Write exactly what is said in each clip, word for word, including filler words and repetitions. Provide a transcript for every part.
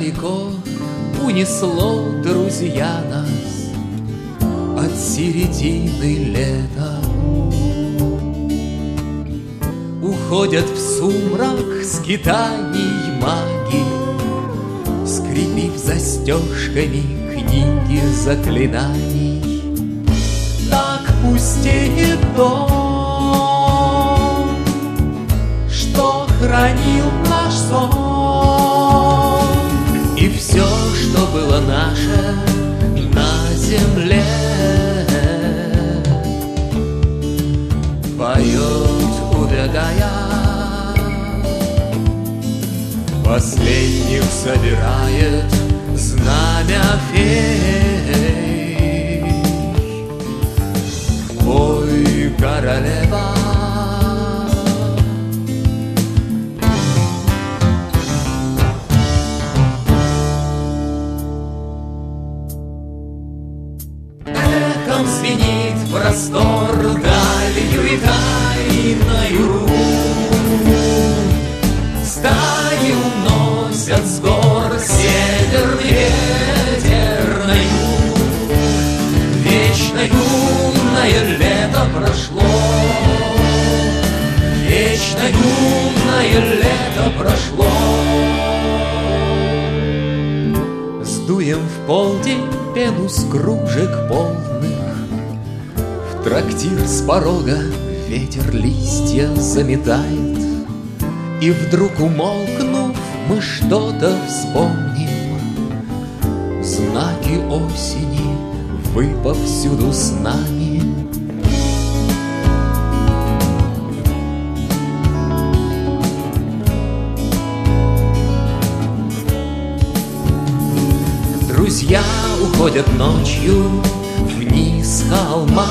далеко унесло, друзья, нас от середины лета. Уходят в сумрак скитаний маги, скрипив застежками книги заклинаний. Так пустеет дом, что хранил наш сон, и все, что было наше на земле, поет, убегая, последних собирает знамя фей. Ой, королева, эхом звенит простор далью и тайною. Стаи уносят с гор северный ветер на юг. Вечно юное лето прошло, вечно юное лето прошло. Сдуем в полдень пену с кружек полных, в трактир с порога ветер листья заметает. И вдруг, умолкнув, мы что-то вспомним. Знаки осени, вы повсюду с нами. Друзья уходят ночью вниз холма,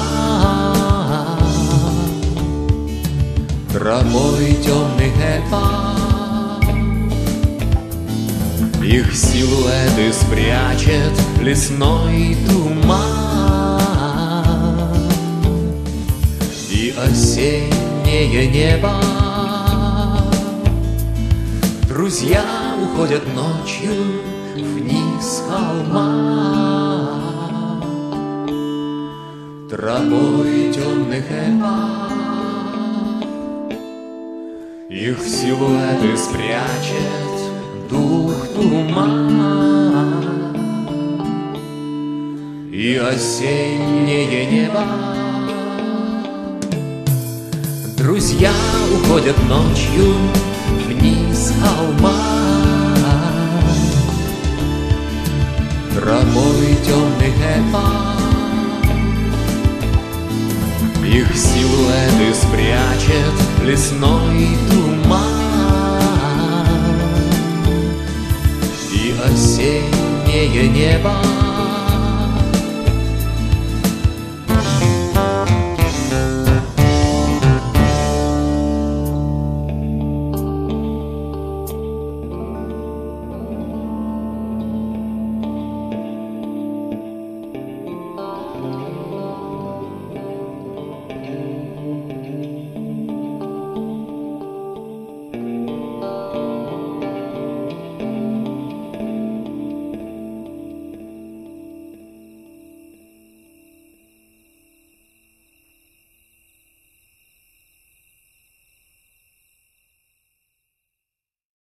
травой темных эльфов. Их силуэты спрячет лесной туман и осеннее небо. Друзья уходят ночью вниз холма, травой темных эльфов. Их силуэты спрячет дух туман и осеннее небо. Друзья уходят ночью вниз холма, травой темных эльфов. Их силуэты спрячет лесной туман и осеннее небо.